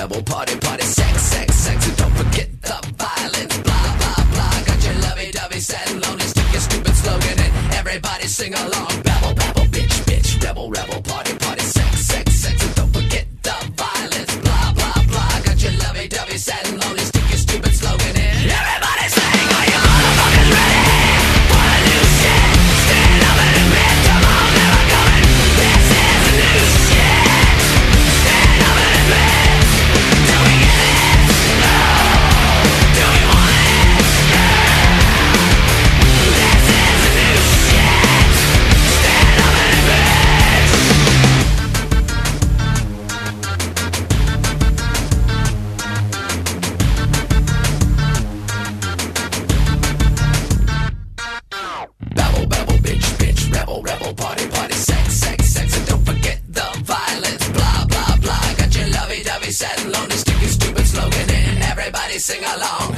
rebel, party, party, sex, sex, sex, and don't forget the violence, blah, blah, blah. Got your lovey-dovey, sad and lonely, stick your stupid slogan and everybody sing along. Babble, babble, bitch, bitch, rebel, rebel, party, party, sex, sex, sex, and don't forget the violence, blah, blah, blah. Got your lovey-dovey, sad and lonely, stick your stupid slogan in. Everybody sing, are you motherfuckers ready for the new shit? Stand up and admit, come on, never coming. This is the new shit. Stand up and admit. Do we get it? No. Do we want it? This is the new shit. Stand up and admit. Babble, babble, bitch, bitch, rebel, rebel, party, party, sex, sex, sex, and don't forget the violence, blah, blah, blah. Got your lovey-dovey, sad and lonely, stick your stupid slogan in, everybody sing along.